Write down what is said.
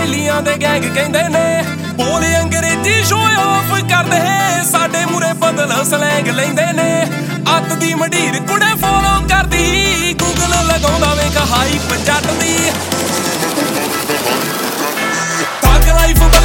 ਬੇਲੀਆਂ ਦੇ ਗੈਂਗ ਕਹਿੰਦੇ ਨੇ। ਬੋਲ ਅੰਗਰੇਜ਼ੀ ਸ਼ੋ ਆਫ ਕਰਦੇ ਸਾਡੇ ਮੂਰੇ ਬਦਲ ਸਲੈਂਗ ਲੈਂਦੇ ਨੇ। ਅੱਤ ਦੀ ਮੰਡੀਰ ਕੁੜੇ ਫੋਲੋ ਕਰਦੀ ਗੂਗਲ ਲਗਾਉਂਦਾ ਵੇਖ ਹਾਈ ਜੱਟ ਦੀ। ਥੱਗ ਲਾਈਫ